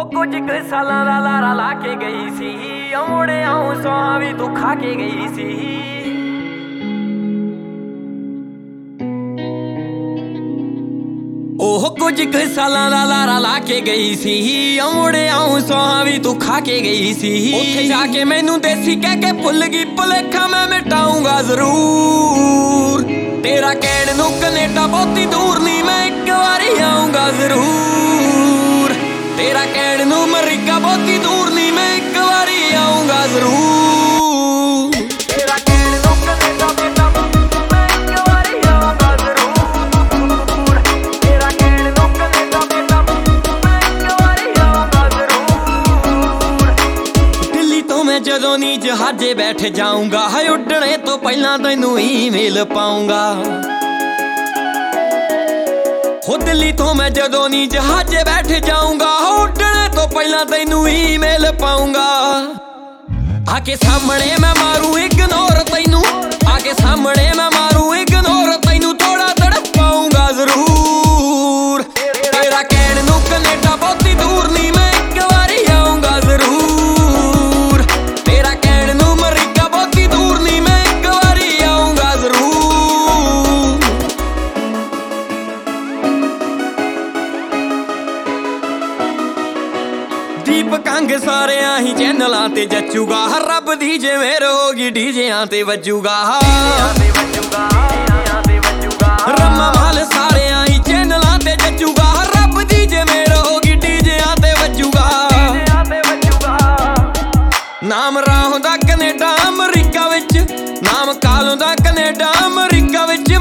ਉਹ ਕੁਝ ਕੁ ਸਾਲਾਂ ਦਾ ਲਾਰਾ ਲਾ ਕੇ ਗਈ ਸੀ, ਉਹ ਮੁੜੇ ਆਉਂ ਸੋਹਾਂ ਵੀ ਤੂੰ ਖਾ ਕੇ ਗਈ ਸੀ। ਉਹ ਕੁਝ ਕੁ ਸਾਲਾਂ ਦਾ ਲਾਰਾ ਲਾ ਕੇ ਗਈ ਸੀ, ਉਹ ਮੁੜੇ ਆਉਂ ਸੋਹਾਂ ਵੀ ਤੂੰ ਖਾ ਕੇ ਗਈ ਸੀ। ਉੱਥੇ ਜਾ ਕੇ ਮੈਨੂੰ ਦੇਸੀ ਕਹਿ ਕੇ ਭੁੱਲ ਗਈ, ਭੁਲੇਖਾ ਮੈਂ ਮਿਟਾਉਂਗਾ ਜ਼ਰੂਰ। ਤੇਰਾ ਕਹਿਣ ਨੂੰ ਕਨੇਡਾ ਬਹੁਤੀ ਦੂਰ ਨਹੀਂ, ਮੈਂ ਇੱਕ ਵਾਰੀ ਆਉਂਗਾ ਜ਼ਰੂਰ। ਤੇਰਾ ਕਹਿਣ ਨੂੰ ਅਮਰੀਕਾ ਬਹੁਤੀ ਦੂਰ ਨਹੀਂ, ਮੈਂ ਇੱਕ ਵਾਰੀ ਆਉਂਗਾ ਜ਼ਰੂਰ। ਤੇਰਾ ਕਹਿਣ ਨੂੰ ਕਨੇਡਾ ਮੈਂ ਇੱਕ ਵਾਰੀ ਆਉਂਗਾ ਜ਼ਰੂਰ। ਤੇਰਾ ਕਹਿਣ ਨੂੰ ਕਨੇਡਾ ਮੈਂ ਇੱਕ ਵਾਰੀ ਆਉਂਗਾ ਜ਼ਰੂਰ। ਦਿੱਲੀ ਤੋਂ ਮੈਂ ਜਦੋਂ ਨੀ ਜਹਾਜ਼ੇ ਬੈਠ ਜਾਊਂਗਾ, ਹਾਏ ਉੱਡਣੇ ਤੋਂ ਪਹਿਲਾਂ ਤੈਨੂੰ ਈਮੇਲ ਪਾਉਂਗਾ। ਹੋ ਦਿੱਲੀ ਤੋਂ ਮੈਂ ਜਦੋਂ ਨੀ ਜਹਾਜ਼ੇ ਬੈਠ ਜਾਊਂਗਾ, ਉੱਡਣੇ ਤੋਂ ਪਹਿਲਾਂ ਤੈਨੂੰ ਈਮੇਲ ਪਾਉਂਗਾ। ਆ ਕੇ ਸਾਹਮਣੇ ਮੈਂ ਮਾਰੂ ਇਗਨੋਰ ਤੈਨੂੰ, ਆ ਕੇ ਸਾਹਮਣੇ ਮੈਂ ਮਾਰੂ ਇਗਨੋਰ ਤੈਨੂੰ, ਥੋੜਾ ਤੜਪਾਉਂਗਾ ਜ਼ਰੂਰ। ਤੇਰਾ ਕਹਿਣ ਨੂੰ ਕਨੇਡਾ ਬਹੁਤੀ ਦੂਰ ਨਹੀਂ, ਮੈਂ ਇੱਕ ਵਾਰੀ ਆਉਂਗਾ ਜ਼ਰੂਰ। ਤੇਰਾ ਕਹਿਣ ਨੂੰ ਅਮਰੀਕਾ ਬਹੁਤੀ ਦੂਰ ਨਹੀਂ, ਮੈਂ ਇੱਕ ਵਾਰੀ ਆਉਂਗਾ ਜ਼ਰੂਰ। ਦੀਪ ਕੰਗ ਸਾਰਿਆਂ ਹੀ ਚੈਨਲਾਂ ਤੇ ਜੱਚੂਗਾ, ਰੱਬ ਦੀ ਜੇ ਮੇਰ ਹੋਗੀ ਡੀਜਿਆਂ ਤੇ ਵੱਜੂਗਾ। ਰੰਮਾ ਮਾਲ ਸਾਰਿਆਂ ਹੀ ਚੈਨਲਾਂ ਤੇ ਜੱਚੂਗਾ, ਰੱਬ ਦੀ ਜੇ ਮੇਰ ਹੋਗੀ ਡੀਜਿਆਂ ਤੇ ਵੱਜੂਗਾ। ਨਾਮ ਰਾਹੋਂ ਦਾ ਕਨੇਡਾ ਅਮਰੀਕਾ ਵਿੱਚ, ਨਾਮ ਕਾਲੋਂ ਦਾ ਕਨੇਡਾ ਅਮਰੀਕਾ ਵਿੱਚ।